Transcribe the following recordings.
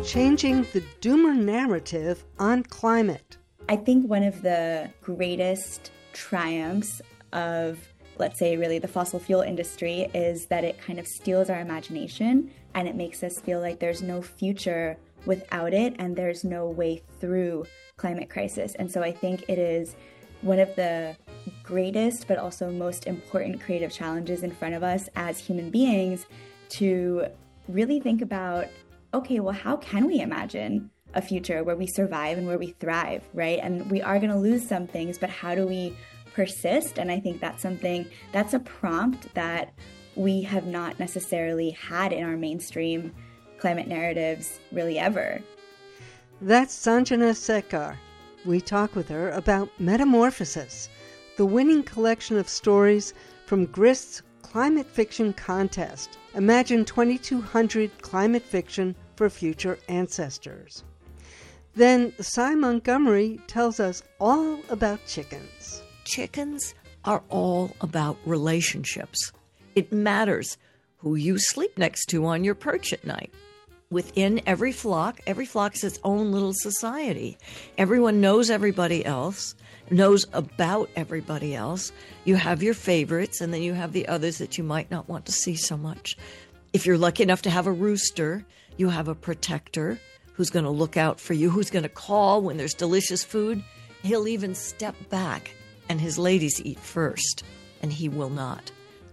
changing the doomer narrative on climate. I think one of the greatest triumphs of, let's say, really the fossil fuel industry is that it kind of steals our imagination and it makes us feel like there's no future without it and there's no way through climate crisis. And so I think it is one of the greatest but also most important creative challenges in front of us as human beings to really think about, okay, well, how can we imagine a future where we survive and where we thrive, right? And we are going to lose some things, but how do we persist? And I think that's a prompt that we have not necessarily had in our mainstream climate narratives really ever. That's Sanjana Sekar. We talk with her about Metamorphosis, the winning collection of stories from Grist's Climate Fiction Contest. Imagine 2200 climate fiction for future ancestors. Then Sy Montgomery tells us all about chickens. Chickens are all about relationships. It matters who you sleep next to on your perch at night. Within every flock is its own little society. Everyone knows everybody else, knows about everybody else. You have your favorites, and then you have the others that you might not want to see so much. If you're lucky enough to have a rooster, you have a protector who's going to look out for you, who's going to call when there's delicious food. He'll even step back and his ladies eat first, and he will not.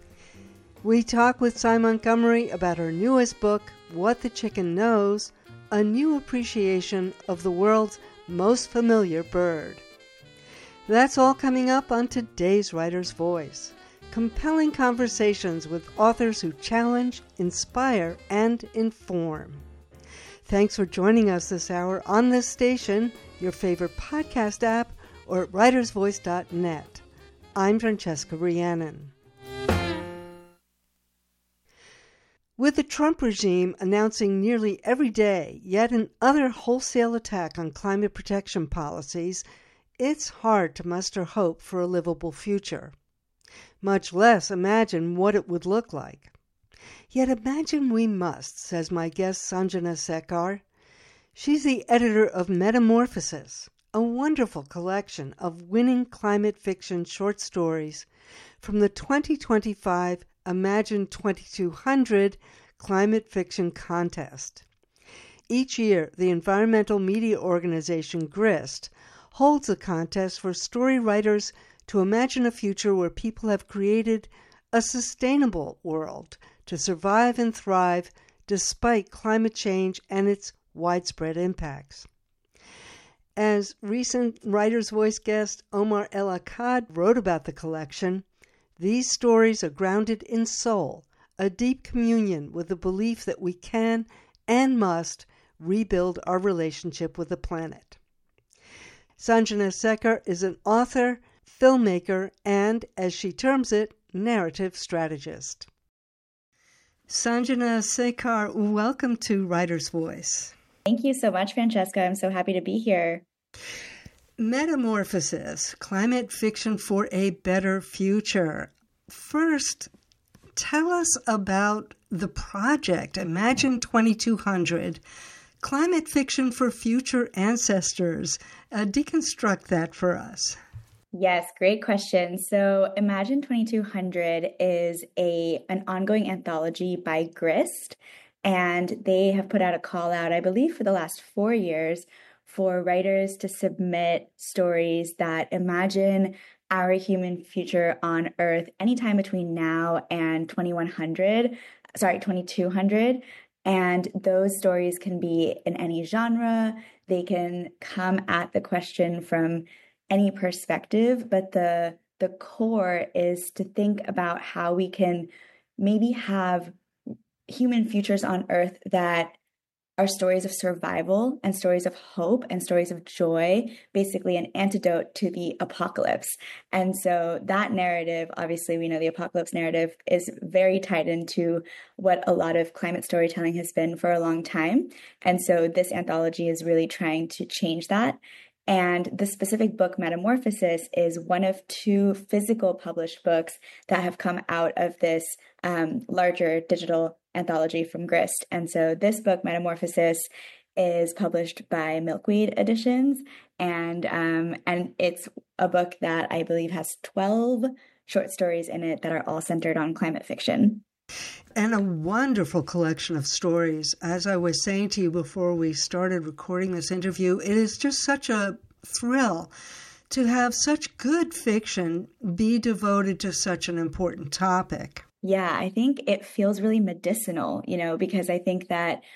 We talk with Sy Montgomery about her newest book, What the Chicken Knows, a new appreciation of the world's most familiar bird. That's all coming up on today's Writer's Voice. Compelling conversations with authors who challenge, inspire, and inform. Thanks for joining us this hour on this station, your favorite podcast app, or at writersvoice.net. I'm Francesca Rhiannon. With the Trump regime announcing nearly every day yet another wholesale attack on climate protection policies, it's hard to muster hope for a livable future, much less imagine what it would look like. Yet imagine we must, says my guest Sanjana Sekar. She's the editor of Metamorphosis, a wonderful collection of winning climate fiction short stories from the 2025 Imagine 2200 Climate Fiction Contest. Each year, the environmental media organization GRIST holds a contest for story writers to imagine a future where people have created a sustainable world to survive and thrive despite climate change and its widespread impacts. As recent Writer's Voice guest Omar El Akkad wrote about the collection, these stories are grounded in soul, a deep communion with the belief that we can and must rebuild our relationship with the planet. Sanjana Sekar is an author, filmmaker, and, as she terms it, narrative strategist. Sanjana Sekar, welcome to Writer's Voice. Thank you so much, Francesca. I'm so happy to be here. Metamorphosis, climate fiction for a better future. First, tell us about the project, Imagine 2200, climate fiction for future ancestors. Deconstruct that for us. Yes, great question. So Imagine 2200 is an ongoing anthology by Grist, and they have put out a call out, I believe, for the last 4 years for writers to submit stories that imagine our human future on Earth anytime between now and 2200. And those stories can be in any genre. They can come at the question from any perspective, but the core is to think about how we can maybe have human futures on Earth that are stories of survival and stories of hope and stories of joy, basically an antidote to the apocalypse. And so that narrative, obviously we know the apocalypse narrative is very tied into what a lot of climate storytelling has been for a long time. And so this anthology is really trying to change that. And the specific book, Metamorphosis, is one of 2 physical published books that have come out of this larger digital anthology from Grist. And so this book, Metamorphosis, is published by Milkweed Editions, and it's a book that I believe has 12 short stories in it that are all centered on climate fiction. And a wonderful collection of stories. As I was saying to you before we started recording this interview, it is just such a thrill to have such good fiction be devoted to such an important topic. Yeah, I think it feels really medicinal, because I think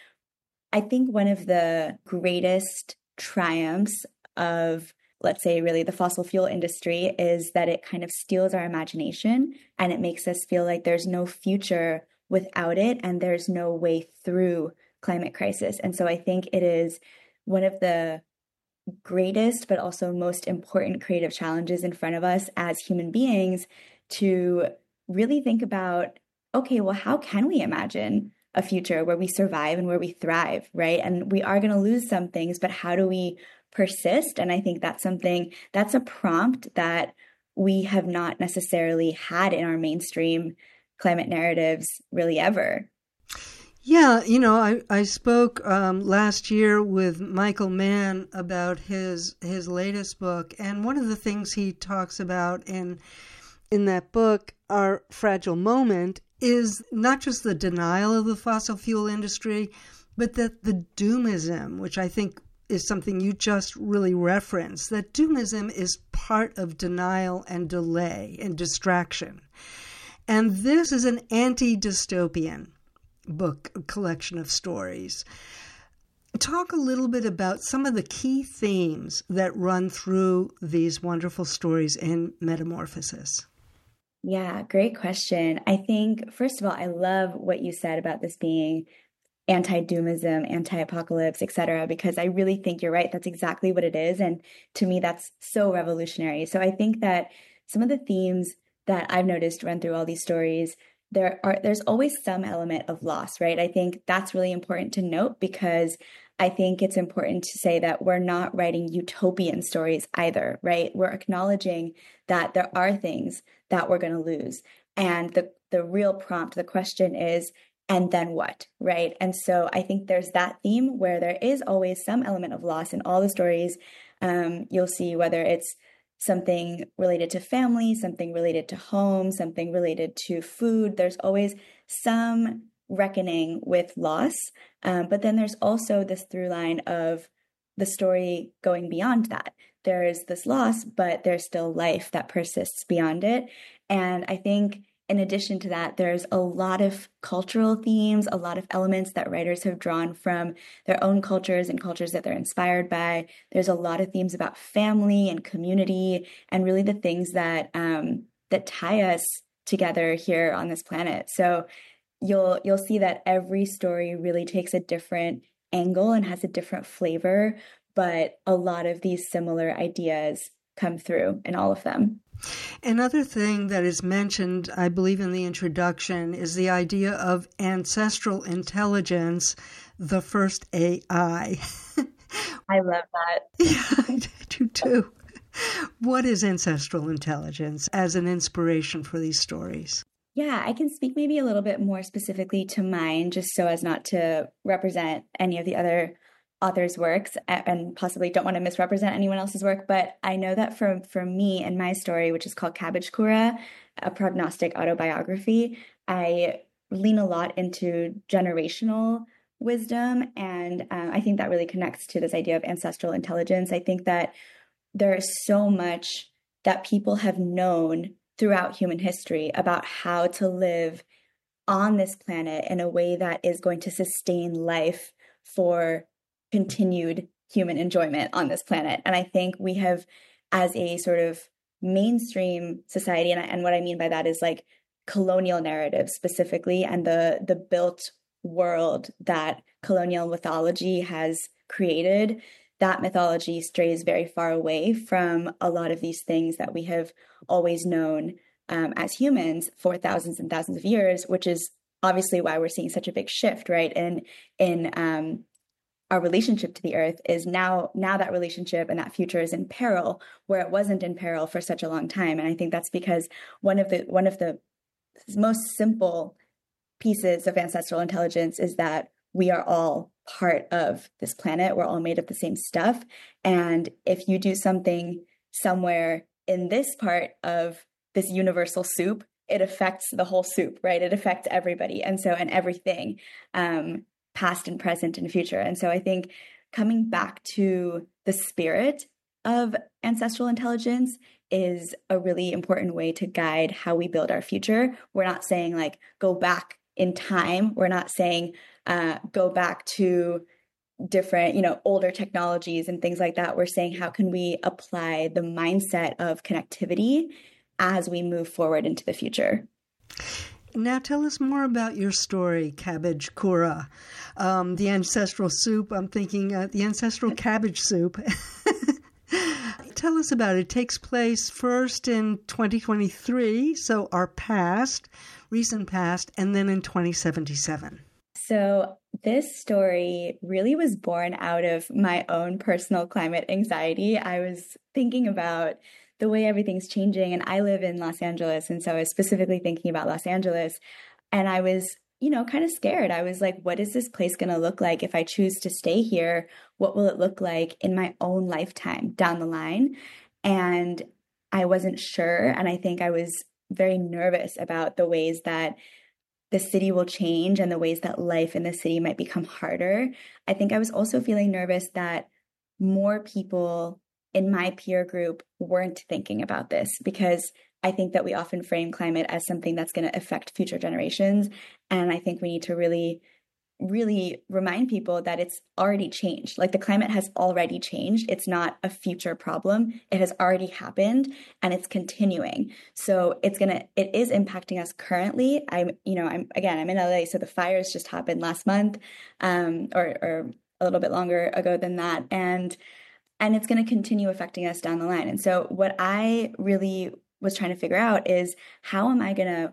one of the greatest triumphs of, let's say, really the fossil fuel industry is that it kind of steals our imagination and it makes us feel like there's no future without it and there's no way through climate crisis. And so I think it is one of the greatest but also most important creative challenges in front of us as human beings to really think about, okay, well, how can we imagine a future where we survive and where we thrive, right? And we are going to lose some things, but how do we persist? And I think that's a prompt that we have not necessarily had in our mainstream climate narratives really ever. Yeah, I spoke last year with Michael Mann about his latest book, and one of the things he talks about in that book, Our Fragile Moment, is not just the denial of the fossil fuel industry, but that the doomism, which I think is something you just really referenced, that doomism is part of denial and delay and distraction. And this is an anti-dystopian book, a collection of stories. Talk a little bit about some of the key themes that run through these wonderful stories in Metamorphosis. Yeah, great question. I think, first of all, I love what you said about this being anti-doomism, anti-apocalypse, etc., because I really think you're right. That's exactly what it is. And to me, that's so revolutionary. So I think that some of the themes that I've noticed run through all these stories, there's always some element of loss, right? I think that's really important to note because I think it's important to say that we're not writing utopian stories either, right? We're acknowledging that there are things that we're going to lose. And the real prompt, the question is, and then what, right? And so I think there's that theme where there is always some element of loss in all the stories. You'll see whether it's something related to family, something related to home, something related to food. There's always some reckoning with loss. But then there's also this through line of the story going beyond that. There is this loss, but there's still life that persists beyond it. And I think in addition to that, there's a lot of cultural themes, a lot of elements that writers have drawn from their own cultures and cultures that they're inspired by. There's a lot of themes about family and community and really the things that that tie us together here on this planet. So you'll see that every story really takes a different angle and has a different flavor, but a lot of these similar ideas come through in all of them. Another thing that is mentioned, I believe, in the introduction is the idea of ancestral intelligence, the first AI. I love that. Yeah, I do too. What is ancestral intelligence as an inspiration for these stories? Yeah, I can speak maybe a little bit more specifically to mine, just so as not to represent any of the other authors' works and possibly don't want to misrepresent anyone else's work. But I know that for me and my story, which is called Cabbage Kura, a prognostic autobiography, I lean a lot into generational wisdom. And I think that really connects to this idea of ancestral intelligence. I think that there is so much that people have known throughout human history about how to live on this planet in a way that is going to sustain life for continued human enjoyment on this planet. And I think we have, as a sort of mainstream society, and what I mean by that is like colonial narratives specifically, and the built world that colonial mythology has created, that mythology strays very far away from a lot of these things that we have always known as humans for thousands and thousands of years, which is obviously why we're seeing such a big shift, right? And in our relationship to the earth is now that relationship and that future is in peril, where it wasn't in peril for such a long time. And I think that's because one of the most simple pieces of ancestral intelligence is that we are all part of this planet. We're all made of the same stuff. And if you do something somewhere in this part of this universal soup, it affects the whole soup, right? It affects everybody. And everything, past and present and future. And so I think coming back to the spirit of ancestral intelligence is a really important way to guide how we build our future. We're not saying like go back in time. We're not saying go back to different, older technologies and things like that. We're saying how can we apply the mindset of connectivity as we move forward into the future. Now tell us more about your story, Cabbage Kura. The ancestral soup, I'm thinking the ancestral cabbage soup. Tell us about it. It takes place first in 2023, so our past, recent past, and then in 2077. So this story really was born out of my own personal climate anxiety. I was thinking about the way everything's changing, and I live in Los Angeles, and so I was specifically thinking about Los Angeles, and I was kind of scared. I was like, what is this place going to look like if I choose to stay here? What will it look like in my own lifetime down the line? And I wasn't sure. And I think I was very nervous about the ways that the city will change and the ways that life in the city might become harder. I think I was also feeling nervous that more people in my peer group weren't thinking about this, because I think that we often frame climate as something that's going to affect future generations. And I think we need to really, really remind people that it's already changed. Like the climate has already changed. It's not a future problem. It has already happened and it's continuing. So it is impacting us currently. I'm in LA. So the fires just happened last month, or a little bit longer ago than that. And it's going to continue affecting us down the line. And so what I really was trying to figure out is how am I going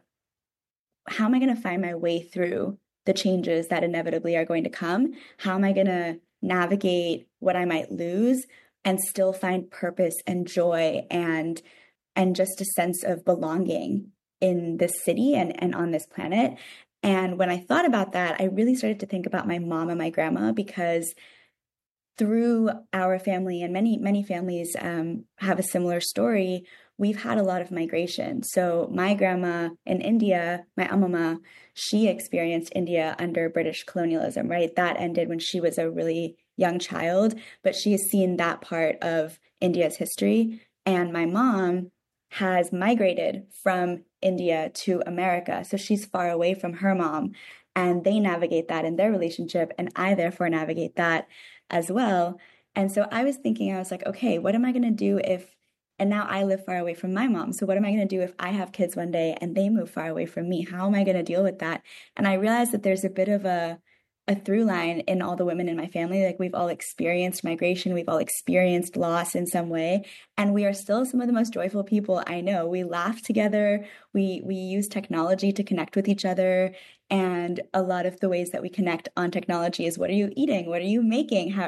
to find my way through the changes that inevitably are going to come? How am I going to navigate what I might lose and still find purpose and joy and just a sense of belonging in this city and on this planet? And when I thought about that, I really started to think about my mom and my grandma, because through our family, and many families have a similar story, we've had a lot of migration. So my grandma in India, my Amama, she experienced India under British colonialism, right? That ended when she was a really young child, but she has seen that part of India's history. And my mom has migrated from India to America. So she's far away from her mom, and they navigate that in their relationship. And I therefore navigate that as well. And so I was like, okay, what am I going to do and now I live far away from my mom. So what am I going to do if I have kids one day and they move far away from me? How am I going to deal with that? And I realized that there's a bit of a through line in all the women in my family. Like we've all experienced migration. We've all experienced loss in some way. And we are still some of the most joyful people I know. We laugh together. We use technology to connect with each other. And a lot of the ways that we connect on technology is, what are you eating? What are you making? How,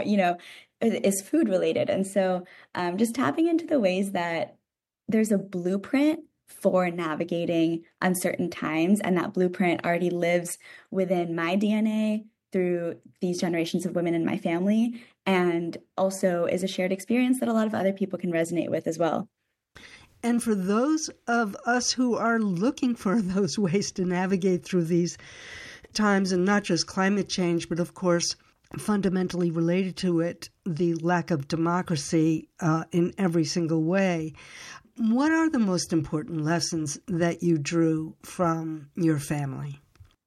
is food related. And so just tapping into the ways that there's a blueprint for navigating uncertain times. And that blueprint already lives within my DNA through these generations of women in my family, and also is a shared experience that a lot of other people can resonate with as well. And for those of us who are looking for those ways to navigate through these times, and not just climate change, but of course, fundamentally related to it, the lack of democracy in every single way. What are the most important lessons that you drew from your family?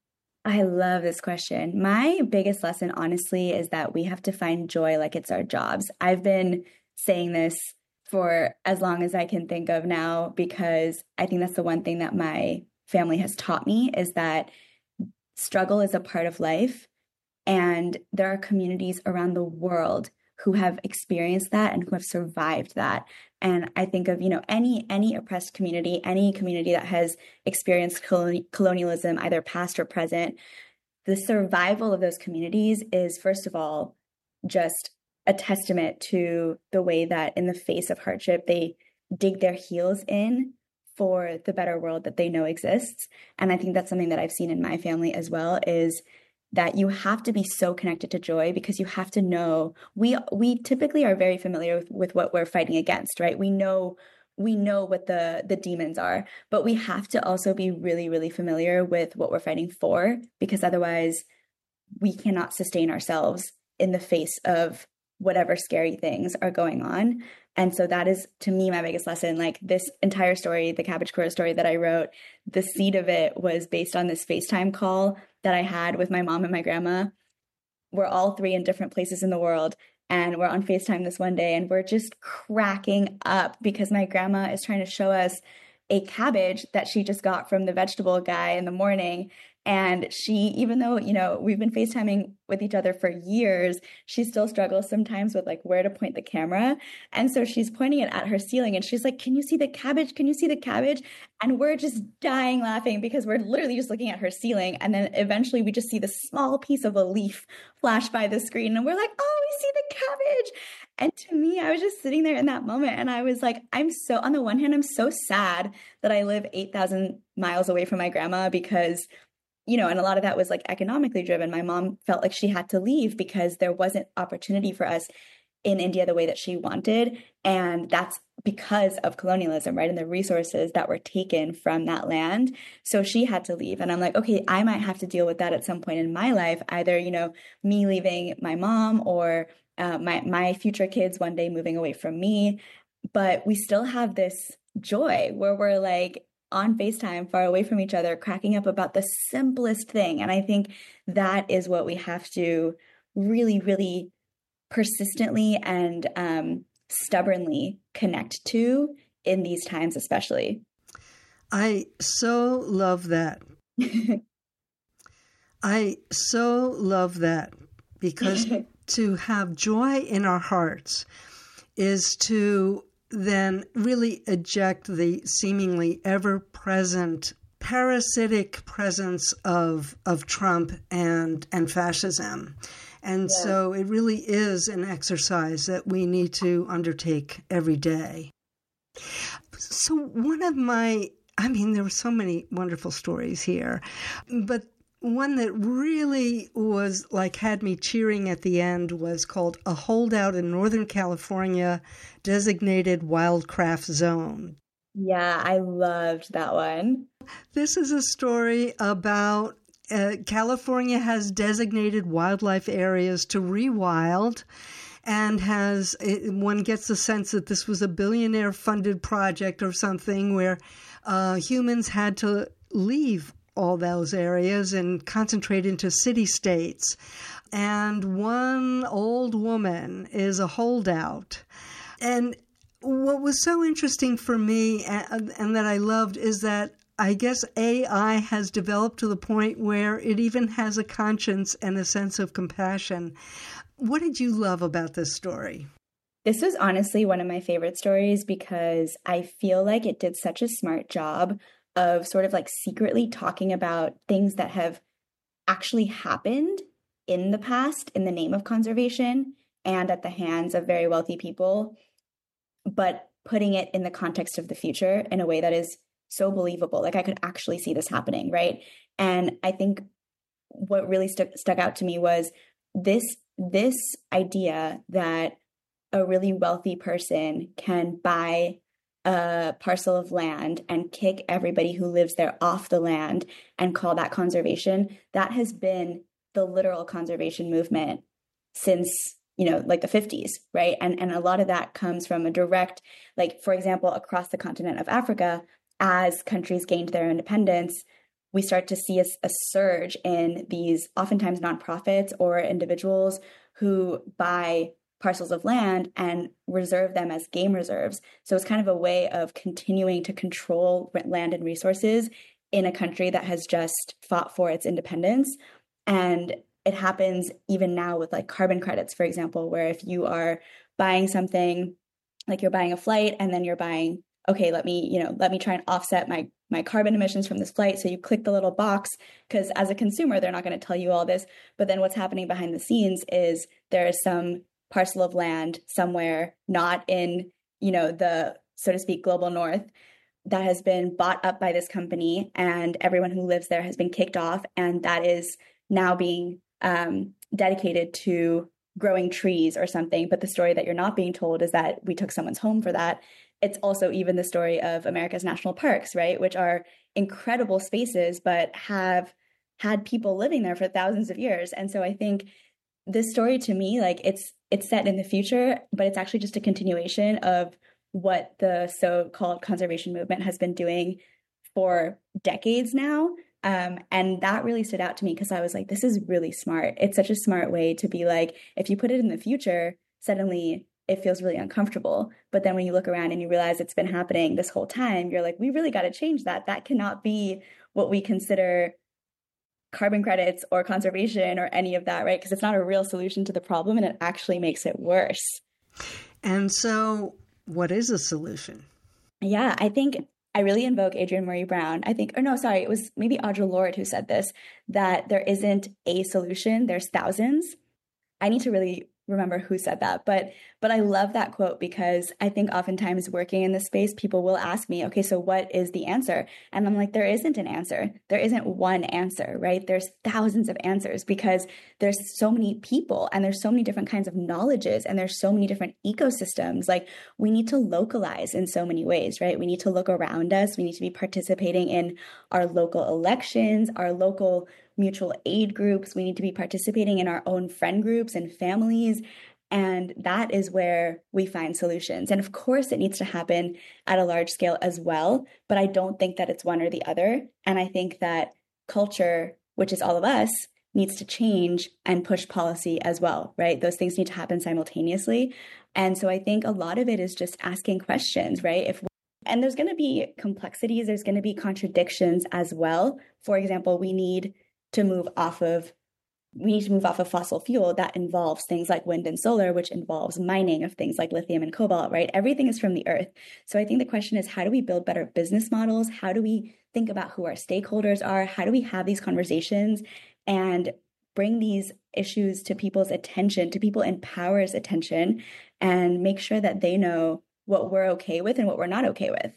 I love this question. My biggest lesson, honestly, is that we have to find joy like it's our jobs. I've been saying this for as long as I can think of now, because I think that's the one thing that my family has taught me, is that struggle is a part of life. And there are communities around the world who have experienced that and who have survived that. And I think of, any oppressed community, any community that has experienced colonialism, either past or present, the survival of those communities is, first of all, just a testament to the way that in the face of hardship, they dig their heels in for the better world that they know exists. And I think that's something that I've seen in my family as well, is that you have to be so connected to joy because you have to know we typically are very familiar with what we're fighting against, right? We know what the demons are, but we have to also be really, really familiar with what we're fighting for, because otherwise we cannot sustain ourselves in the face of whatever scary things are going on. And so that is, to me, my biggest lesson. Like, this entire story, the Cabbage Corral story that I wrote, the seed of it was based on this FaceTime call that I had with my mom and my grandma. We're all three in different places in the world. And we're on FaceTime this one day, and we're just cracking up because my grandma is trying to show us a cabbage that she just got from the vegetable guy in the morning. And she, even though, we've been FaceTiming with each other for years, she still struggles sometimes with like where to point the camera. And so she's pointing it at her ceiling and she's like, "Can you see the cabbage? Can you see the cabbage?" And we're just dying laughing because we're literally just looking at her ceiling. And then eventually we just see this small piece of a leaf flash by the screen and we're like, "Oh, we see the cabbage." And to me, I was just sitting there in that moment and I was like, on the one hand, I'm so sad that I live 8,000 miles away from my grandma because and a lot of that was like economically driven. My mom felt like she had to leave because there wasn't opportunity for us in India the way that she wanted. And that's because of colonialism, right? And the resources that were taken from that land. So she had to leave. And I'm like, okay, I might have to deal with that at some point in my life, either, me leaving my mom or my future kids one day moving away from me. But we still have this joy where we're like, on FaceTime, far away from each other, cracking up about the simplest thing. And I think that is what we have to really, really persistently and stubbornly connect to in these times, especially. I so love that. I so love that because to have joy in our hearts is to then really eject the seemingly ever-present parasitic presence of Trump and fascism. And so it really is an exercise that we need to undertake every day. So there were so many wonderful stories here, but one that really was like had me cheering at the end was called "A Holdout in Northern California, Designated Wildcraft Zone." Yeah, I loved that one. This is a story about California has designated wildlife areas to rewild, and one gets the sense that this was a billionaire-funded project or something where humans had to leave all those areas and concentrate into city-states. And one old woman is a holdout. And what was so interesting for me and that I loved is that I guess AI has developed to the point where it even has a conscience and a sense of compassion. What did you love about this story? This was honestly one of my favorite stories because I feel like it did such a smart job of sort of like secretly talking about things that have actually happened in the past in the name of conservation and at the hands of very wealthy people, but putting it in the context of the future in a way that is so believable. Like I could actually see this happening, right? And I think what really stuck out to me was this idea that a really wealthy person can buy a parcel of land and kick everybody who lives there off the land and call that conservation. That has been the literal conservation movement since, like the 50s, right? And a lot of that comes from a direct, like, for example, across the continent of Africa, as countries gained their independence, we start to see a surge in these oftentimes nonprofits or individuals who buy parcels of land and reserve them as game reserves. So it's kind of a way of continuing to control land and resources in a country that has just fought for its independence. And it happens even now with like carbon credits, for example, where if you are buying something, like you're buying a flight and then you're buying, okay, let me try and offset my carbon emissions from this flight. So you click the little box because as a consumer, they're not going to tell you all this. But then what's happening behind the scenes is there is some parcel of land somewhere, not in, the, so to speak, global north, that has been bought up by this company and everyone who lives there has been kicked off. And that is now being dedicated to growing trees or something. But the story that you're not being told is that we took someone's home for that. It's also even the story of America's national parks, right? Which are incredible spaces, but have had people living there for thousands of years. And so I think this story to me, like it's set in the future, but it's actually just a continuation of what the so-called conservation movement has been doing for decades now. And that really stood out to me because I was like, this is really smart. It's such a smart way to be like, if you put it in the future, suddenly it feels really uncomfortable. But then when you look around and you realize it's been happening this whole time, you're like, we really got to change that. That cannot be what we consider carbon credits or conservation or any of that, right? Because it's not a real solution to the problem and it actually makes it worse. And so what is a solution? Yeah, I think I really invoke Adrienne Maree Brown. I think, or no, sorry, it was maybe Audre Lorde who said this, that there isn't a solution, there's thousands. I need to really remember who said that, but I love that quote because I think oftentimes working in this space, people will ask me, okay, so what is the answer? And I'm like, there isn't an answer. There isn't one answer, right? There's thousands of answers because there's so many people and there's so many different kinds of knowledges and there's so many different ecosystems. Like we need to localize in so many ways, right? We need to look around us. We need to be participating in our local elections, our local mutual aid groups. We need to be participating in our own friend groups and families. And that is where we find solutions. And of course, it needs to happen at a large scale as well. But I don't think that it's one or the other. And I think that culture, which is all of us, needs to change and push policy as well, right? Those things need to happen simultaneously. And so I think a lot of it is just asking questions, right? And there's going to be complexities. There's going to be contradictions as well. For example, we need to move off of fossil fuel. That involves things like wind and solar, which involves mining of things like lithium and cobalt, right? Everything is from the earth. So I think the question is, how do we build better business models? How do we think about who our stakeholders are? How do we have these conversations and bring these issues to people's attention, to people in power's attention, and make sure that they know what we're okay with and what we're not okay with?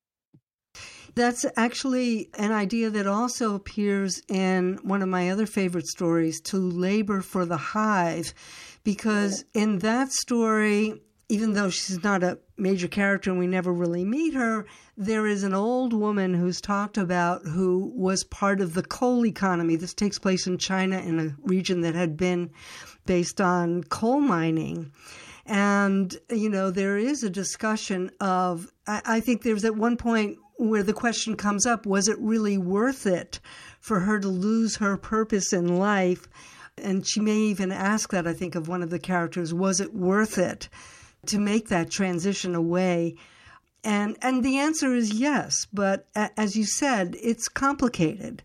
That's actually an idea that also appears in one of my other favorite stories, To Labor for the Hive, because in that story, even though she's not a major character and we never really meet her, there is an old woman who's talked about who was part of the coal economy. This takes place in China in a region that had been based on coal mining. And, there is a discussion of, I think there's at one point where the question comes up, was it really worth it for her to lose her purpose in life? And she may even ask that, I think, of one of the characters, was it worth it to make that transition away? And the answer is yes, but as you said, it's complicated.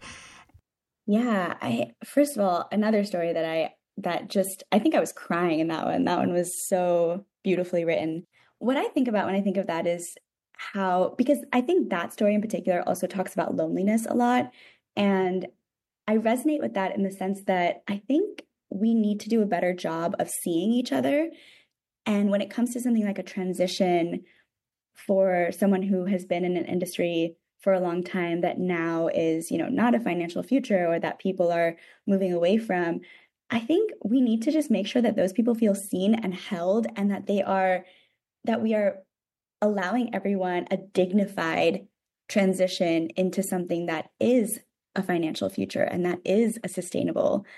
Yeah, first of all, another story that I think I was crying in that one. That one was so beautifully written. What I think about when I think of that is because I think that story in particular also talks about loneliness a lot. And I resonate with that in the sense that I think we need to do a better job of seeing each other. And when it comes to something like a transition for someone who has been in an industry for a long time that now is, not a financial future or that people are moving away from, I think we need to just make sure that those people feel seen and held and that we are allowing everyone a dignified transition into something that is a financial future and that is a sustainable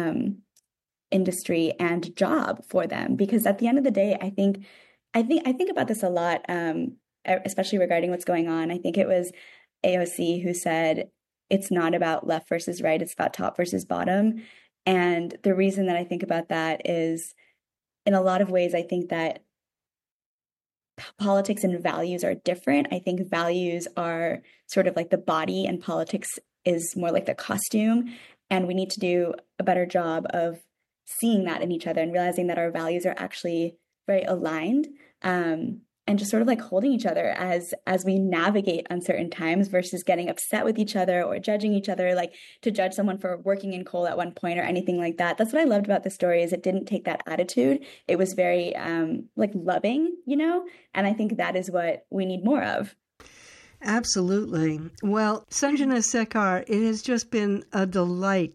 industry and job for them. Because at the end of the day, I think about this a lot, especially regarding what's going on. I think it was AOC who said, it's not about left versus right, it's about top versus bottom. And the reason that I think about that is, in a lot of ways, I think that politics and values are different. I think values are sort of like the body and politics is more like the costume. And we need to do a better job of seeing that in each other and realizing that our values are actually very aligned, and just sort of like holding each other as we navigate uncertain times versus getting upset with each other or judging each other, like to judge someone for working in coal at one point or anything like that. That's what I loved about the story, is it didn't take that attitude. It was very like loving, and I think that is what we need more of. Absolutely. Well, Sanjana Sekhar, it has just been a delight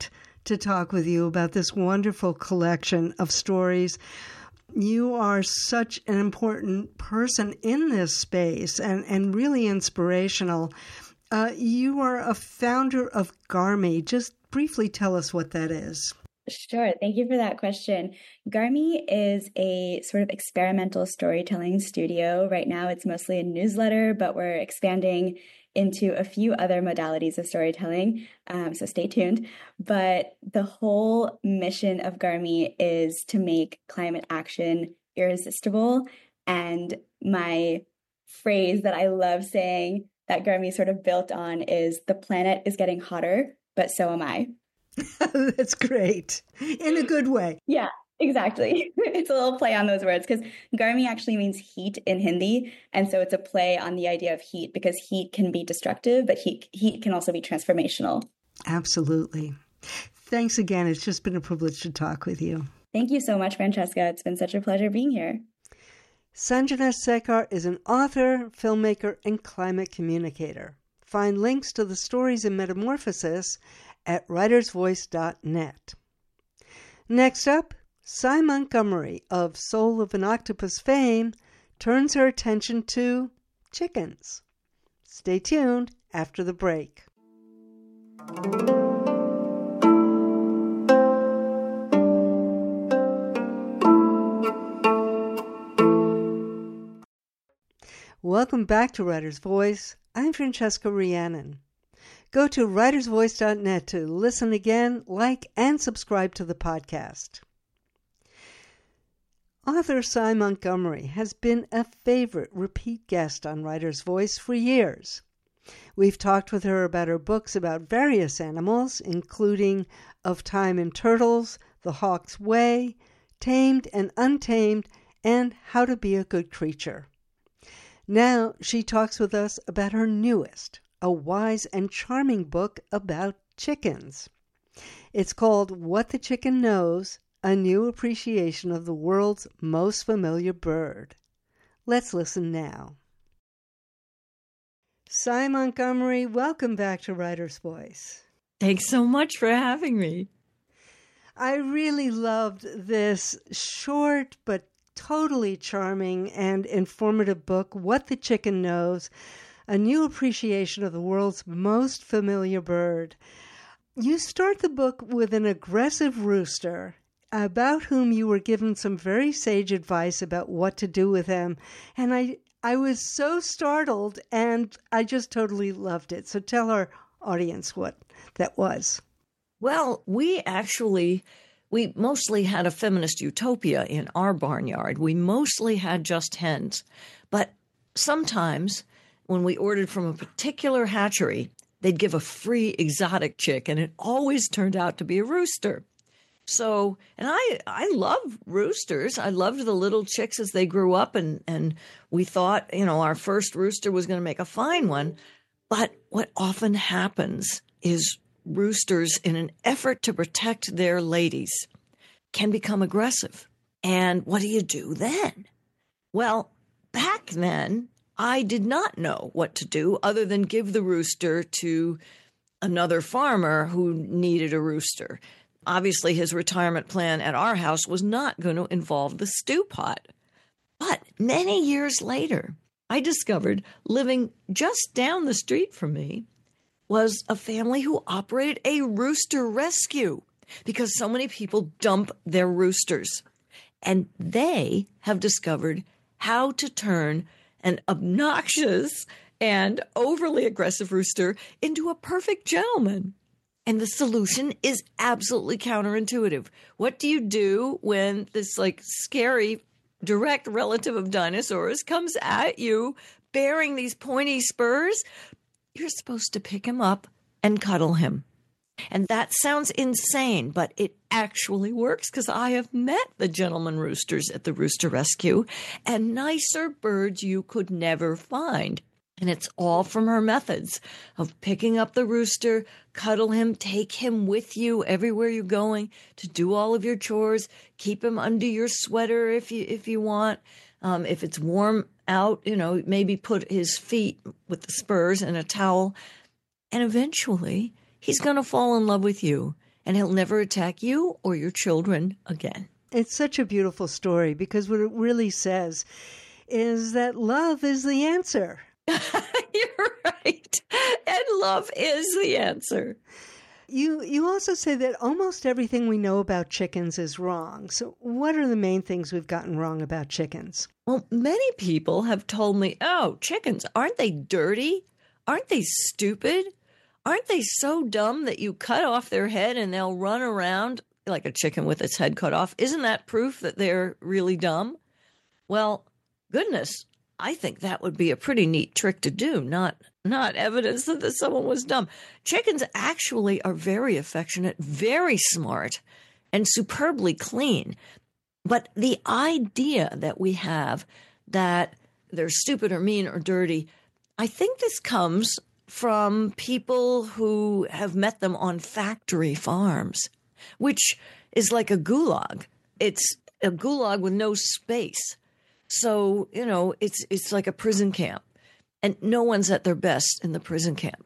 to talk with you about this wonderful collection of stories. You are such an important person in this space and really inspirational. You are a founder of Garmy. Just briefly tell us what that is. Sure. Thank you for that question. Garmy is a sort of experimental storytelling studio. Right now, it's mostly a newsletter, but we're expanding into a few other modalities of storytelling. So stay tuned. But the whole mission of Garmy is to make climate action irresistible. And my phrase that I love saying that Garmy sort of built on is, the planet is getting hotter, but so am I. That's great. In a good way. Yeah, exactly. It's a little play on those words because Garmy actually means heat in Hindi. And so it's a play on the idea of heat because heat can be destructive, but heat can also be transformational. Absolutely. Thanks again. It's just been a privilege to talk with you. Thank you so much, Francesca. It's been such a pleasure being here. Sanjana Sekar is an author, filmmaker, and climate communicator. Find links to the stories in Metamorphosis at writersvoice.net. Next up, Sy Montgomery of Soul of an Octopus fame turns her attention to chickens. Stay tuned after the break. Welcome back to Writer's Voice. I'm Francesca Rhiannon. Go to writersvoice.net to listen again, like, and subscribe to the podcast. Author Sy Montgomery has been a favorite repeat guest on Writer's Voice for years. We've talked with her about her books about various animals, including Of Time and Turtles, The Hawk's Way, Tamed and Untamed, and How to Be a Good Creature. Now she talks with us about her newest, a wise and charming book about chickens. It's called What the Chicken Knows, A New Appreciation of the World's Most Familiar Bird. Let's listen now. Sy Montgomery, welcome back to Writer's Voice. Thanks so much for having me. I really loved this short but totally charming and informative book, What the Chicken Knows, A New Appreciation of the World's Most Familiar Bird. You start the book with an aggressive rooster about whom you were given some very sage advice about what to do with him. And I was so startled, and I just totally loved it. So tell our audience what that was. Well, we mostly had a feminist utopia in our barnyard. We mostly had just hens. But sometimes when we ordered from a particular hatchery, they'd give a free exotic chick, and it always turned out to be a rooster. So, and I love roosters. I loved the little chicks as they grew up, and we thought, our first rooster was going to make a fine one. But what often happens is roosters, in an effort to protect their ladies, can become aggressive. And what do you do then? Well, back then, I did not know what to do other than give the rooster to another farmer who needed a rooster. Obviously, his retirement plan at our house was not going to involve the stew pot. But many years later, I discovered, living just down the street from me, was a family who operated a rooster rescue because so many people dump their roosters. And they have discovered how to turn an obnoxious and overly aggressive rooster into a perfect gentleman. And the solution is absolutely counterintuitive. What do you do when this scary direct relative of dinosaurs comes at you bearing these pointy spurs? You're supposed to pick him up and cuddle him. And that sounds insane, but it actually works because I have met the gentleman roosters at the Rooster Rescue, and nicer birds you could never find. And it's all from her methods of picking up the rooster, cuddle him, take him with you everywhere you're going to do all of your chores, keep him under your sweater if you want. If it's warm out, maybe put his feet with the spurs in a towel. And eventually, he's going to fall in love with you. and he'll never attack you or your children again. It's such a beautiful story because what it really says is that love is the answer. You're right. And love is the answer. You also say that almost everything we know about chickens is wrong. So what are the main things we've gotten wrong about chickens? Well, many people have told me, oh, chickens, aren't they dirty? Aren't they stupid? Aren't they so dumb that you cut off their head and they'll run around like a chicken with its head cut off? Isn't that proof that they're really dumb? Well, goodness, I think that would be a pretty neat trick to do, not evidence that someone was dumb. Chickens actually are very affectionate, very smart, and superbly clean. But the idea that we have that they're stupid or mean or dirty, I think this comes from people who have met them on factory farms, which is like a gulag. It's a gulag with no space. So, it's like a prison camp, and no one's at their best in the prison camp.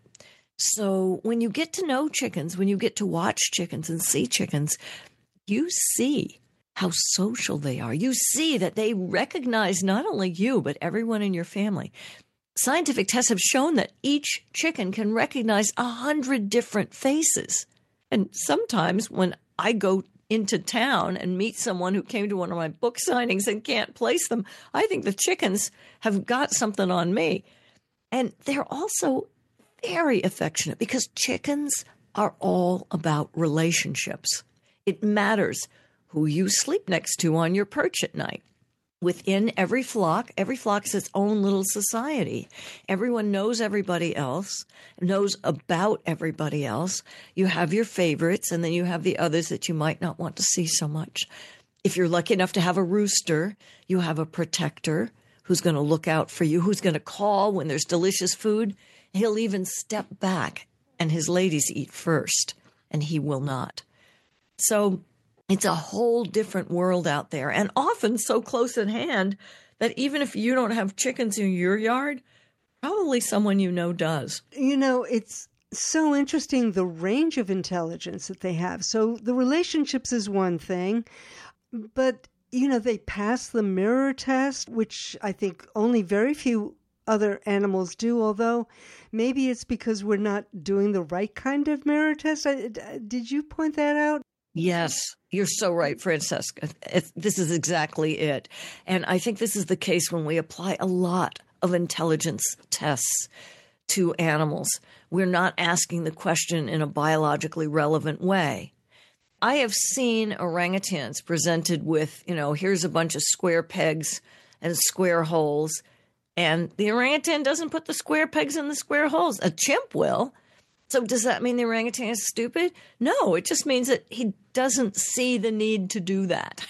So when you get to know chickens, when you get to watch chickens and see chickens, you see how social they are. You see that they recognize not only you, but everyone in your family. Scientific tests have shown that each chicken can recognize 100 different faces. And sometimes when I go into town and meet someone who came to one of my book signings and can't place them, I think the chickens have got something on me. And they're also very affectionate because chickens are all about relationships. It matters who you sleep next to on your perch at night. Within every flock is its own little society. Everyone knows everybody else, knows about everybody else. You have your favorites, and then you have the others that you might not want to see so much. If you're lucky enough to have a rooster, you have a protector who's going to look out for you, who's going to call when there's delicious food. He'll even step back, and his ladies eat first, and he will not. So it's a whole different world out there, and often so close at hand that even if you don't have chickens in your yard, probably someone you know does. It's so interesting, the range of intelligence that they have. So the relationships is one thing, but, they pass the mirror test, which I think only very few other animals do, although maybe it's because we're not doing the right kind of mirror test. Did you point that out? Yes, you're so right, Francesca. This is exactly it. And I think this is the case when we apply a lot of intelligence tests to animals. We're not asking the question in a biologically relevant way. I have seen orangutans presented with, here's a bunch of square pegs and square holes, and the orangutan doesn't put the square pegs in the square holes. A chimp will. So does that mean the orangutan is stupid? No, it just means that he doesn't see the need to do that.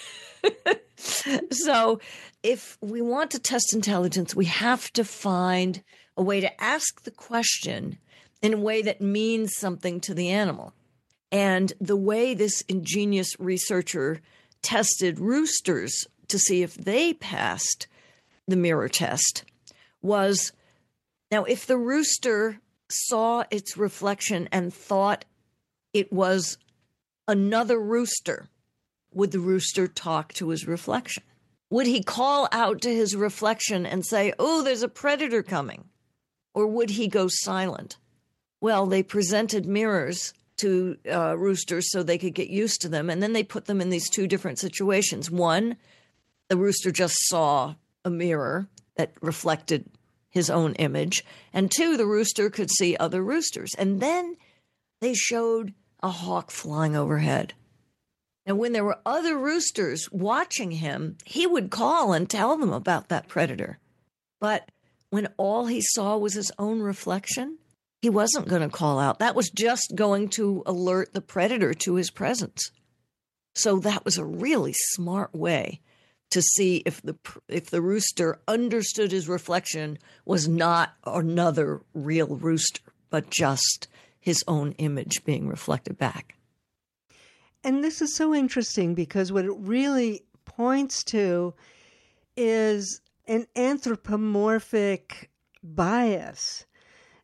So if we want to test intelligence, we have to find a way to ask the question in a way that means something to the animal. And the way this ingenious researcher tested roosters to see if they passed the mirror test was, now if the rooster saw its reflection and thought it was another rooster, would the rooster talk to his reflection? Would he call out to his reflection and say, oh, there's a predator coming? Or would he go silent? Well, they presented mirrors to roosters so they could get used to them, and then they put them in these two different situations. One, the rooster just saw a mirror that reflected his own image, and two, the rooster could see other roosters. And then they showed a hawk flying overhead. And when there were other roosters watching him, he would call and tell them about that predator. But when all he saw was his own reflection, he wasn't going to call out. That was just going to alert the predator to his presence. So that was a really smart way to see if the rooster understood his reflection was not another real rooster, but just his own image being reflected back. And this is so interesting because what it really points to is an anthropomorphic bias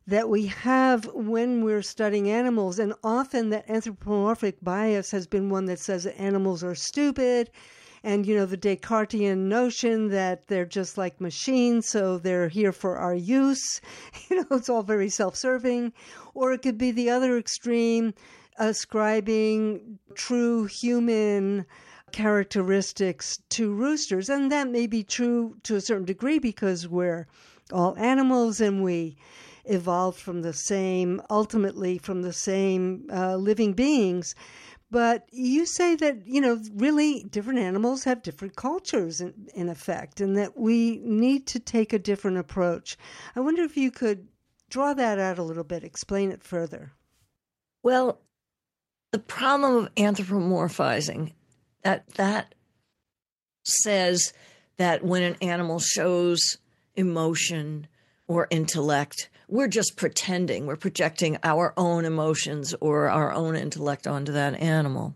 that we have when we're studying animals. And often that anthropomorphic bias has been one that says that animals are stupid. And, the Descartesian notion that they're just like machines, so they're here for our use. It's all very self-serving. Or it could be the other extreme, ascribing true human characteristics to roosters. And that may be true to a certain degree because we're all animals and we evolved ultimately from the same living beings. But you say that, really different animals have different cultures in effect, and that we need to take a different approach. I wonder if you could draw that out a little bit, explain it further. Well, the problem of anthropomorphizing, that says that when an animal shows emotion or intellect, we're just pretending. We're projecting our own emotions or our own intellect onto that animal,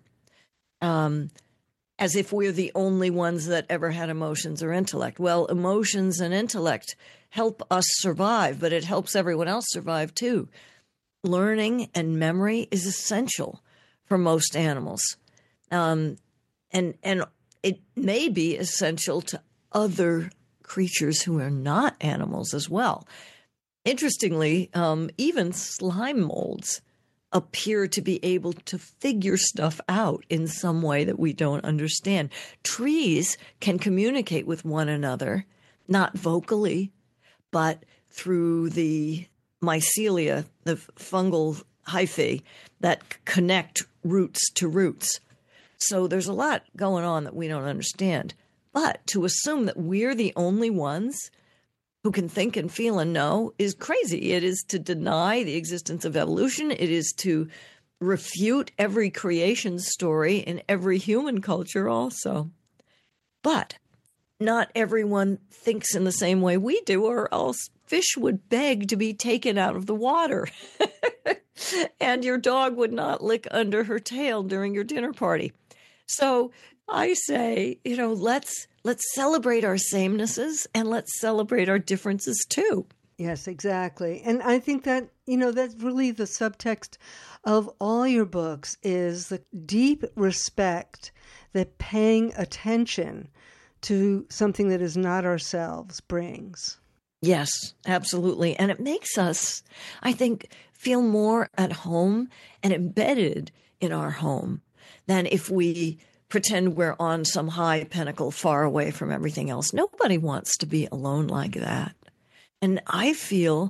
as if we're the only ones that ever had emotions or intellect. Well, emotions and intellect help us survive, but it helps everyone else survive too. Learning and memory is essential for most animals, and it may be essential to other creatures who are not animals as well. Interestingly, even slime molds appear to be able to figure stuff out in some way that we don't understand. Trees can communicate with one another, not vocally, but through the mycelia, the fungal hyphae that connect roots to roots. So there's a lot going on that we don't understand. But to assume that we're the only ones who can think and feel and know is crazy. It is to deny the existence of evolution. It is to refute every creation story in every human culture also. But not everyone thinks in the same way we do, or else fish would beg to be taken out of the water. And your dog would not lick under her tail during your dinner party. So I say, let's celebrate our samenesses and let's celebrate our differences too. Yes, exactly. And I think that, that's really the subtext of all your books is the deep respect that paying attention to something that is not ourselves brings. Yes, absolutely. And it makes us, I think, feel more at home and embedded in our home than if we pretend we're on some high pinnacle far away from everything else. Nobody wants to be alone like that. And I feel,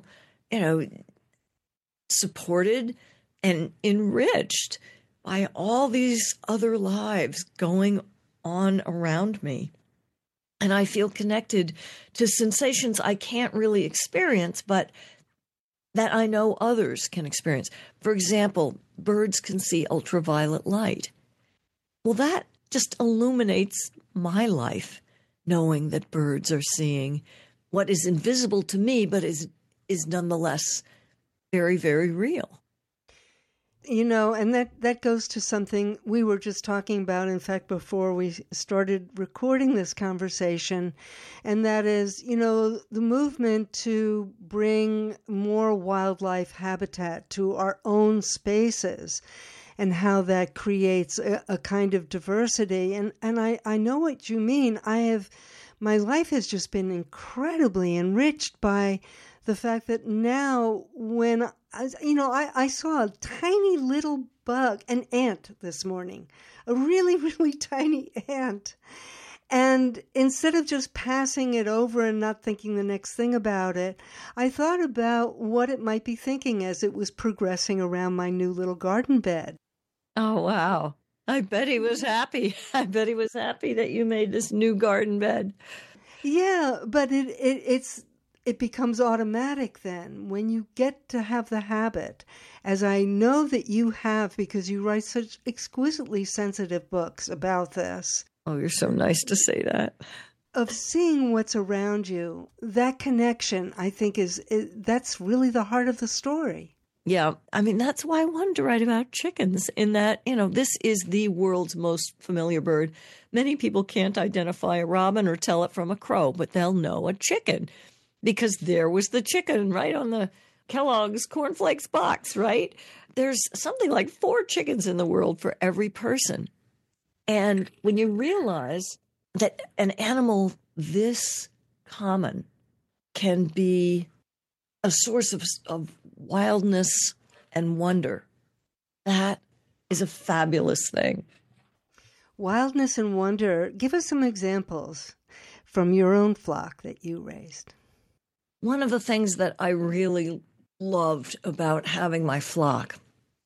supported and enriched by all these other lives going on around me. And I feel connected to sensations I can't really experience, but that I know others can experience. For example, birds can see ultraviolet light. Well, that just illuminates my life, knowing that birds are seeing what is invisible to me, but is nonetheless very, very real. And that goes to something we were just talking about, in fact, before we started recording this conversation, and that is, the movement to bring more wildlife habitat to our own spaces and how that creates a kind of diversity. And I know what you mean. My life has just been incredibly enriched by the fact that now when, I saw a tiny little bug, an ant this morning, a really, really tiny ant. And instead of just passing it over and not thinking the next thing about it, I thought about what it might be thinking as it was progressing around my new little garden bed. Oh, wow. I bet he was happy. I bet he was happy that you made this new garden bed. Yeah, but it becomes automatic then when you get to have the habit, as I know that you have because you write such exquisitely sensitive books about this. Oh, you're so nice to say that. Of seeing what's around you, that connection, I think, that's really the heart of the story. Yeah, I mean, that's why I wanted to write about chickens, in that, this is the world's most familiar bird. Many people can't identify a robin or tell it from a crow, but they'll know a chicken because there was the chicken right on Kellogg's cornflakes box, right? There's something like 4 chickens in the world for every person. And when you realize that an animal this common can be a source of wildness and wonder, that is a fabulous thing. Wildness and wonder. Give us some examples from your own flock that you raised. One of the things that I really loved about having my flock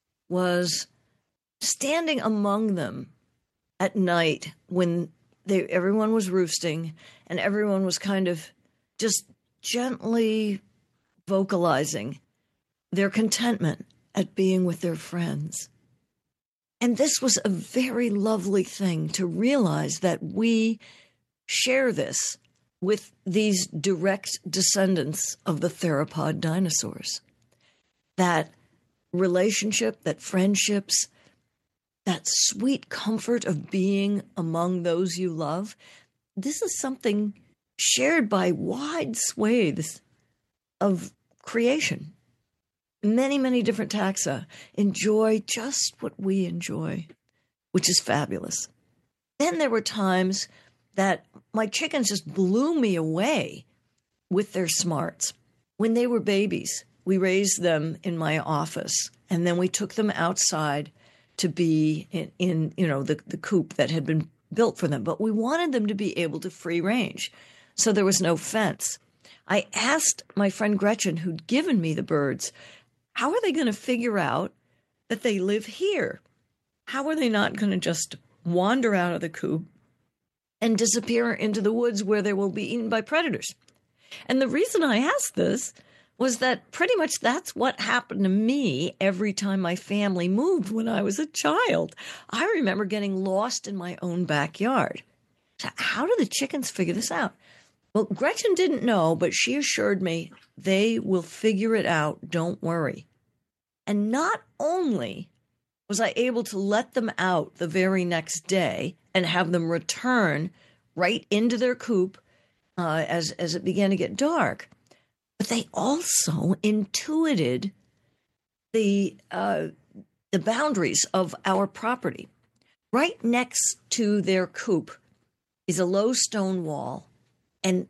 was standing among them at night when everyone was roosting and everyone was kind of just gently vocalizing their contentment at being with their friends. And this was a very lovely thing to realize that we share this with these direct descendants of the theropod dinosaurs. That relationship, that friendships, that sweet comfort of being among those you love, this is something shared by wide swathes of creation. Many, many different taxa enjoy just what we enjoy, which is fabulous. Then there were times that my chickens just blew me away with their smarts. When they were babies, we raised them in my office, and then we took them outside to be in the coop that had been built for them. But we wanted them to be able to free range, so there was no fence. I asked my friend Gretchen, who'd given me the birds, how are they going to figure out that they live here? How are they not going to just wander out of the coop and disappear into the woods where they will be eaten by predators? And the reason I asked this was that pretty much that's what happened to me every time my family moved when I was a child. I remember getting lost in my own backyard. So how do the chickens figure this out? Well, Gretchen didn't know, but she assured me they will figure it out. Don't worry. And not only was I able to let them out the very next day and have them return right into their coop as it began to get dark, but they also intuited the boundaries of our property. Right next to their coop is a low stone wall, and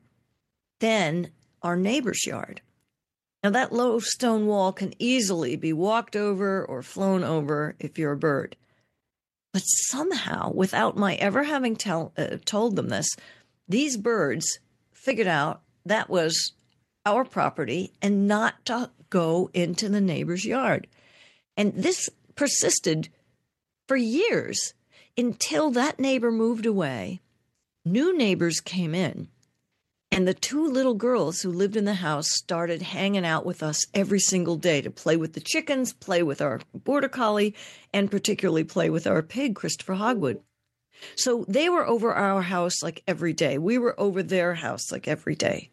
then our neighbor's yard. Now, that low stone wall can easily be walked over or flown over if you're a bird. But somehow, without my ever having told them this, these birds figured out that was our property and not to go into the neighbor's yard. And this persisted for years until that neighbor moved away. New neighbors came in. And the 2 little girls who lived in the house started hanging out with us every single day to play with the chickens, play with our border collie, and particularly play with our pig, Christopher Hogwood. So they were over our house like every day. We were over their house like every day.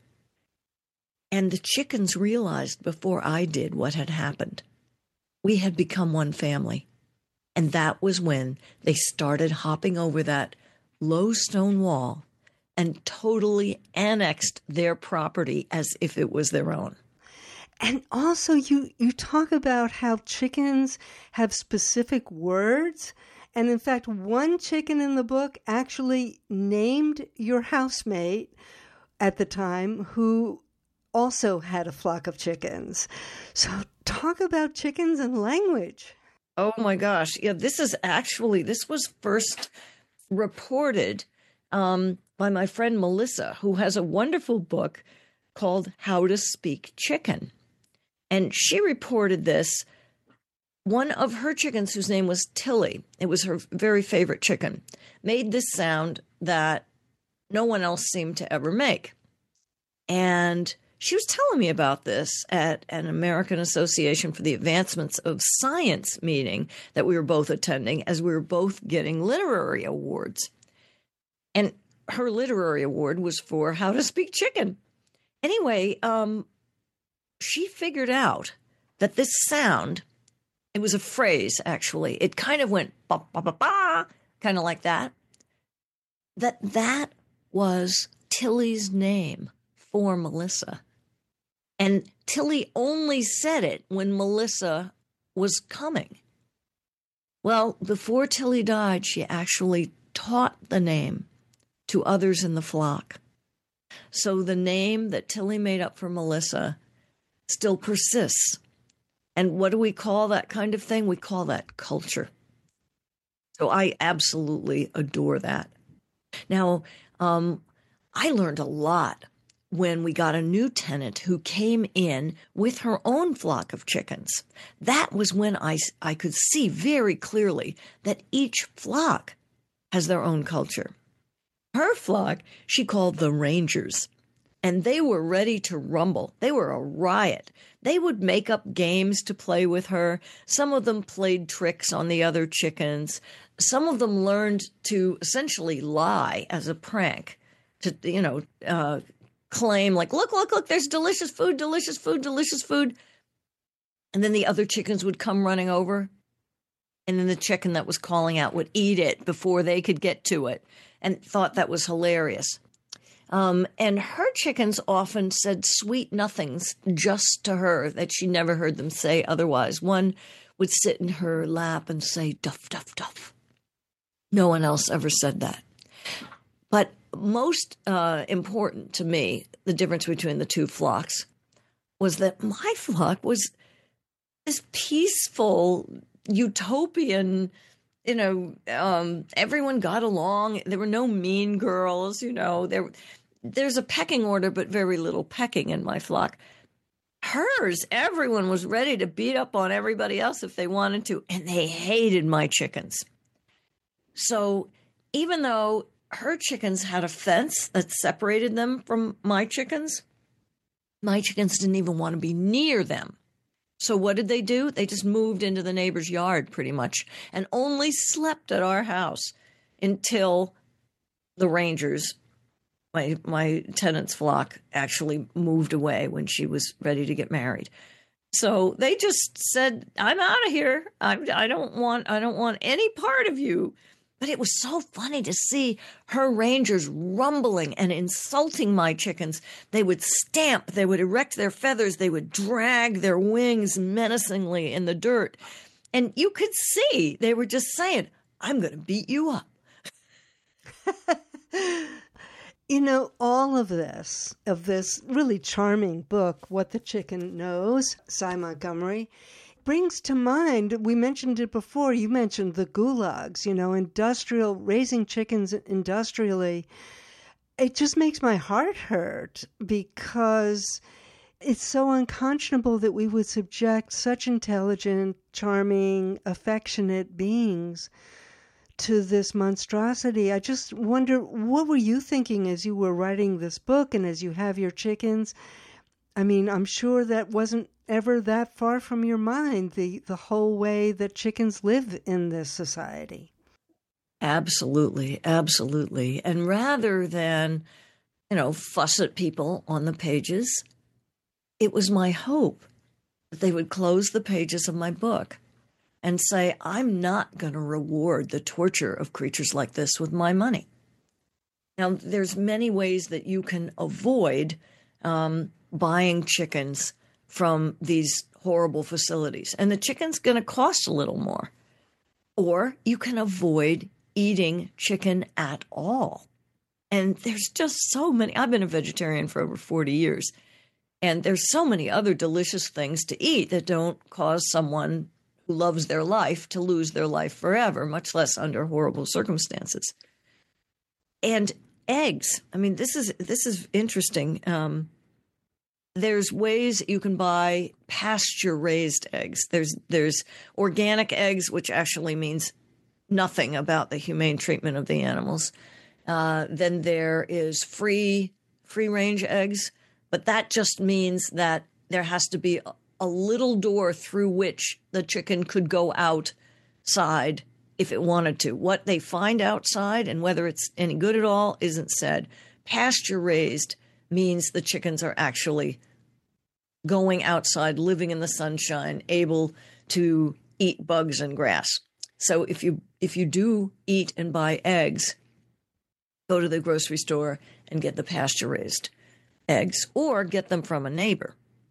And the chickens realized before I did what had happened. We had become one family. And that was when they started hopping over that low stone wall and totally annexed their property as if it was their own. And also you talk about how chickens have specific words. And in fact, one chicken in the book actually named your housemate at the time who also had a flock of chickens. So talk about chickens and language. Oh my gosh. Yeah, this was first reported by my friend Melissa, who has a wonderful book called How to Speak Chicken. And she reported this. One of her chickens, whose name was Tilly, it was her very favorite chicken, made this sound that no one else seemed to ever make. And she was telling me about this at an American Association for the Advancements of Science meeting that we were both attending as we were both getting literary awards. And her literary award was for How to Speak Chicken. Anyway, she figured out that this sound, it was a phrase, actually. It kind of went ba ba ba ba, kind of like that. That was Tilly's name for Melissa. And Tilly only said it when Melissa was coming. Well, before Tilly died, she actually taught the name to others in the flock. So the name that Tilly made up for Melissa still persists. And what do we call that kind of thing? We call that culture. So I absolutely adore that. Now, I learned a lot when we got a new tenant who came in with her own flock of chickens. That was when I could see very clearly that each flock has their own culture. Her flock she called the Rangers, and they were ready to rumble. They were a riot. They would make up games to play with her. Some of them played tricks on the other chickens. Some of them learned to essentially lie as a prank, to, claim like, look, there's delicious food. And then the other chickens would come running over. And then the chicken that was calling out would eat it before they could get to it, and thought that was hilarious. And her chickens often said sweet nothings just to her that she never heard them say otherwise. One would sit in her lap and say, duff, duff, duff. No one else ever said that. But most important to me, the difference between the two flocks was that my flock was this peaceful, utopian, everyone got along. There were no mean girls, there's a pecking order, but very little pecking in my flock. Hers, everyone was ready to beat up on everybody else if they wanted to, and they hated my chickens. So even though her chickens had a fence that separated them from my chickens didn't even want to be near them. So what did they do? They just moved into the neighbor's yard pretty much and only slept at our house until the Rangers, my tenant's flock, actually moved away when she was ready to get married. So they just said, I'm out of here. I don't want any part of you. But it was so funny to see her Rangers rumbling and insulting my chickens. They would stamp, they would erect their feathers, they would drag their wings menacingly in the dirt. And you could see they were just saying, I'm going to beat you up. All of this really charming book, What the Chicken Knows, Sy Montgomery, brings to mind, we mentioned it before, you mentioned the gulags, raising chickens industrially. It just makes my heart hurt because it's so unconscionable that we would subject such intelligent, charming, affectionate beings to this monstrosity. I just wonder, what were you thinking as you were writing this book and as you have your chickens? I mean, I'm sure that wasn't ever that far from your mind, the whole way that chickens live in this society. Absolutely. And rather than, fuss at people on the pages, it was my hope that they would close the pages of my book and say, I'm not going to reward the torture of creatures like this with my money. Now, there's many ways that you can avoid buying chickens from these horrible facilities. And the chicken's going to cost a little more. Or you can avoid eating chicken at all. And there's just so many. I've been a vegetarian for over 40 years. And there's so many other delicious things to eat that don't cause someone who loves their life to lose their life forever, much less under horrible circumstances. And eggs. I mean, this is interesting. There's ways you can buy pasture-raised eggs. There's organic eggs, which actually means nothing about the humane treatment of the animals. Then there is free-range eggs, but that just means that there has to be a little door through which the chicken could go outside if it wanted to. What they find outside and whether it's any good at all isn't said. Pasture-raised means the chickens are actually going outside, living in the sunshine, able to eat bugs and grass. So if you do eat and buy eggs, go to the grocery store and get the pasture-raised eggs or get them from a neighbor.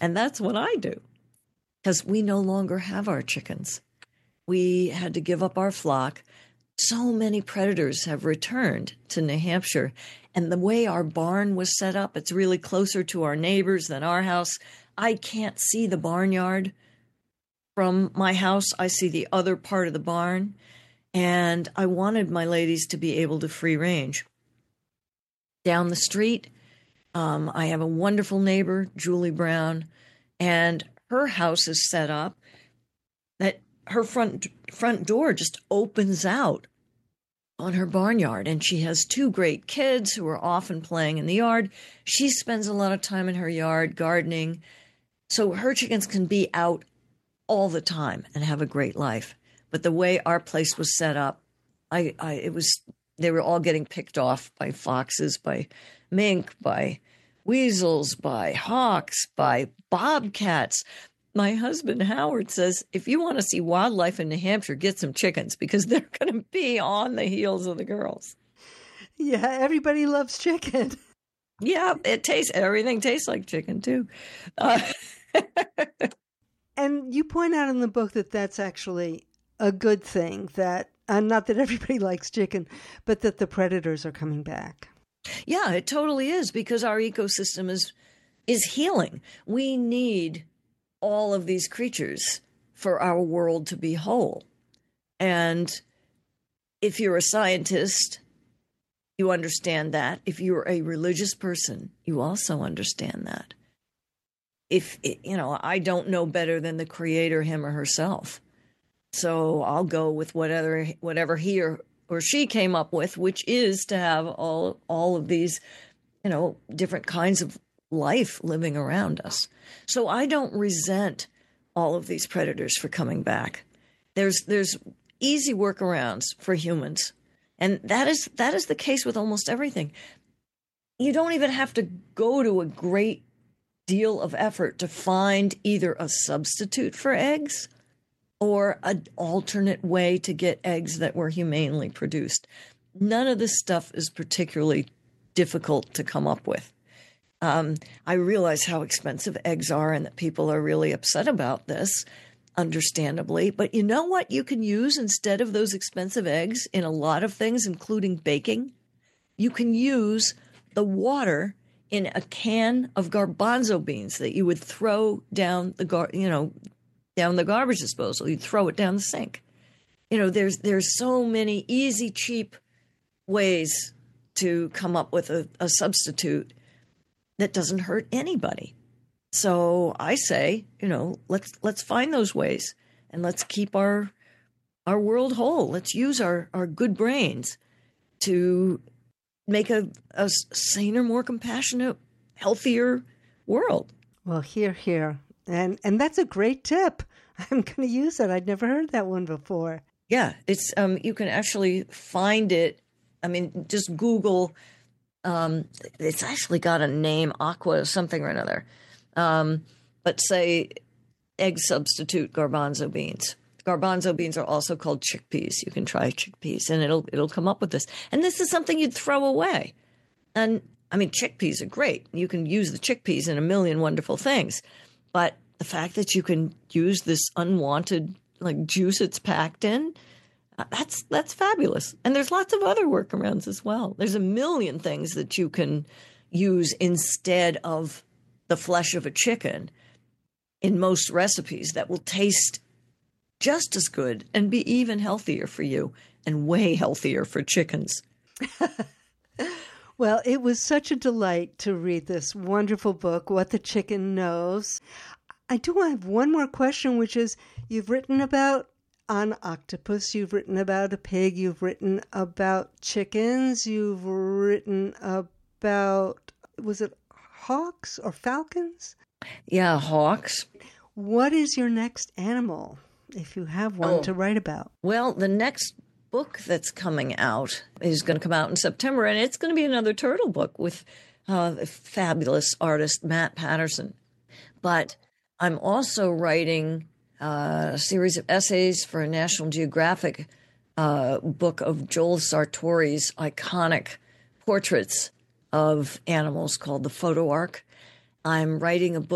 And that's what I do, because we no longer have our chickens. We had to give up our flock. So many predators have returned to New Hampshire. And the way our barn was set up, it's really closer to our neighbors than our house. I can't see the barnyard from my house. I see the other part of the barn. And I wanted my ladies to be able to free range. Down the street, I have a wonderful neighbor, Julie Brown, and her house is set up that her front door just opens out on her barnyard, and she has two great kids who are often playing in the yard. She spends a lot of time in her yard gardening, so her chickens can be out all the time and have a great life. But the way our place was set up, they were all getting picked off by foxes, by mink, by weasels, by hawks, by bobcats. My husband, Howard, says, if you want to see wildlife in New Hampshire, get some chickens, because they're going to be on the heels of the girls. Yeah, everybody loves chicken. Yeah, everything tastes like chicken, too. And you point out in the book that that's actually a good thing, that not that everybody likes chicken, but that the predators are coming back. Yeah, it totally is, because our ecosystem is healing. We need all of these creatures for our world to be whole. And if you're a scientist, you understand that. If you're a religious person, you also understand that. I don't know better than the creator, him or herself. So I'll go with whatever he or she came up with, which is to have all of these, different kinds of life living around us. So I don't resent all of these predators for coming back. There's easy workarounds for humans. And that is the case with almost everything. You don't even have to go to a great deal of effort to find either a substitute for eggs or an alternate way to get eggs that were humanely produced. None of this stuff is particularly difficult to come up with. I realize how expensive eggs are and that people are really upset about this, understandably. But you know what you can use instead of those expensive eggs in a lot of things, including baking? You can use the water in a can of garbanzo beans that you would throw down down the garbage disposal. You'd throw it down the sink. There's so many easy, cheap ways to come up with a substitute that doesn't hurt anybody. So I say, let's find those ways and let's keep our world whole. Let's use our good brains to make a saner, more compassionate, healthier world. Well, hear. And that's a great tip. I'm going to use it. I'd never heard that one before. Yeah, it's you can actually find it. I mean, just Google. It's actually got a name, Aqua something or another. But say egg substitute garbanzo beans. Garbanzo beans are also called chickpeas. You can try chickpeas, and it'll come up with this. And this is something you'd throw away. And I mean, chickpeas are great. You can use the chickpeas in a million wonderful things. But the fact that you can use this unwanted juice it's packed in, that's fabulous. And there's lots of other workarounds as well. There's a million things that you can use instead of the flesh of a chicken in most recipes that will taste just as good and be even healthier for you and way healthier for chickens. Well, it was such a delight to read this wonderful book, What the Chicken Knows. I do have one more question, which is, you've written about an octopus, you've written about a pig, you've written about chickens, you've written about, was it hawks or falcons? Yeah, hawks. What is your next animal, if you have one to write about? Well, the next book that's coming out is going to come out in September, and it's going to be another turtle book with the fabulous artist Matt Patterson. But I'm also writing a series of essays for a National Geographic book of Joel Sartori's iconic portraits of animals called The Photo Ark. I'm writing a book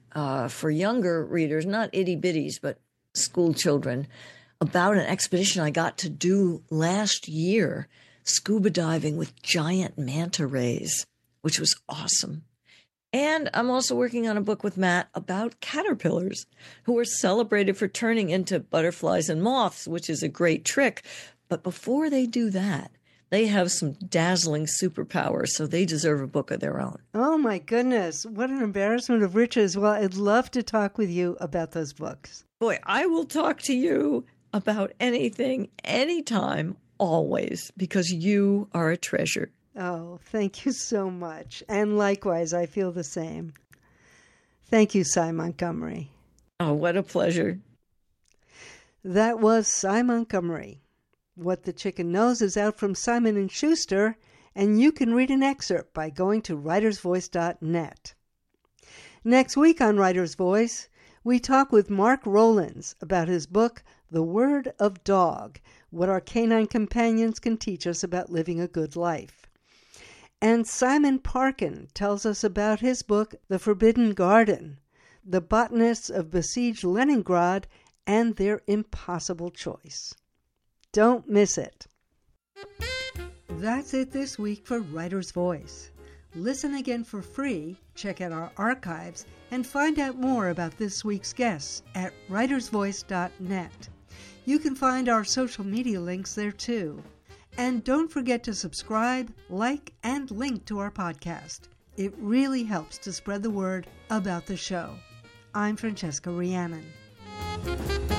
for younger readers, not itty-bitties, but school children, about an expedition I got to do last year, scuba diving with giant manta rays, which was awesome. And I'm also working on a book with Matt about caterpillars who are celebrated for turning into butterflies and moths, which is a great trick. But before they do that, they have some dazzling superpowers, so they deserve a book of their own. Oh, my goodness. What an embarrassment of riches. Well, I'd love to talk with you about those books. Boy, I will talk to you about anything, anytime, always, because you are a treasure. Oh, thank you so much. And likewise, I feel the same. Thank you, Cy Montgomery. Oh, what a pleasure. That was Cy Montgomery. What the Chicken Knows is out from Simon & Schuster, and you can read an excerpt by going to writersvoice.net. Next week on Writer's Voice, we talk with Mark Rowlands about his book, The Word of Dog, What Our Canine Companions Can Teach Us About Living a Good Life. And Simon Parkin tells us about his book, The Forbidden Garden, the botanists of besieged Leningrad and their impossible choice. Don't miss it. That's it this week for Writer's Voice. Listen again for free, check out our archives, and find out more about this week's guests at writersvoice.net. You can find our social media links there too. And don't forget to subscribe, like, and link to our podcast. It really helps to spread the word about the show. I'm Francesca Rhiannon.